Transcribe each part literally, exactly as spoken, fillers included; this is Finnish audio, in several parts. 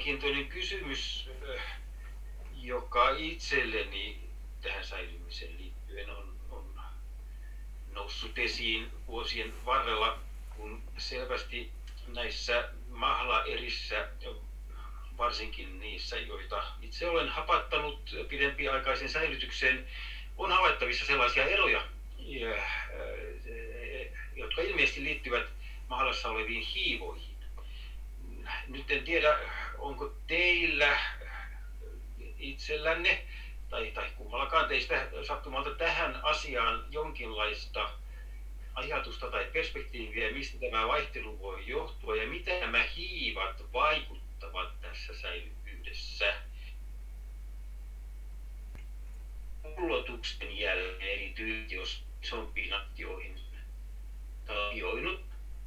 mielenkiintoinen kysymys, joka itselleni tähän säilymiseen liittyen on, on noussut esiin vuosien varrella, kun selvästi näissä mahlaerissä, varsinkin niissä, joita itse olen hapattanut pidempiaikaisen säilytykseen, on havaittavissa sellaisia eroja, jotka ilmeisesti liittyvät mahlassa oleviin hiivoihin. Nyt en tiedä, onko teillä itsellänne tai, tai kummallakaan teistä sattumalta tähän asiaan jonkinlaista ajatusta tai perspektiiviä, mistä tämä vaihtelu voi johtua ja mitä nämä hiivat vaikuttavat tässä säilyvyydessä. Pullotuksen jälkeen erityisesti, jos isompiin aktioihin taltioinut.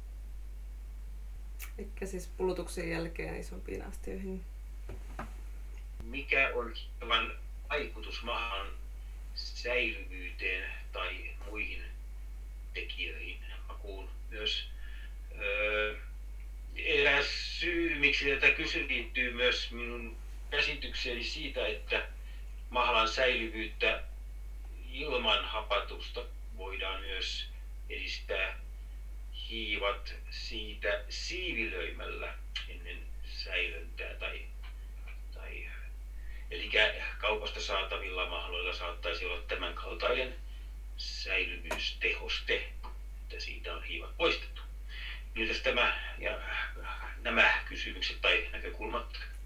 Eli siis pullotuksen jälkeen isompiin astioihin. Mikä on hieman vaikutus mahlan säilyvyyteen tai muihin tekijöihin, makuun myös. Öö, eräs syy, miksi tätä kysyn, liittyy myös minun käsitykseeni siitä, että mahlan säilyvyyttä ilman hapatusta voidaan myös edistää hiivat siitä siivilöimällä ennen säilöntää. Tai, tai, eli kaupasta saatavilla mahloilla saattaisi olla tämän kaltainen säilyvyystehoste, että siitä on hiivat poistettu. Miltäs tämä ja nämä kysymykset tai näkökulmat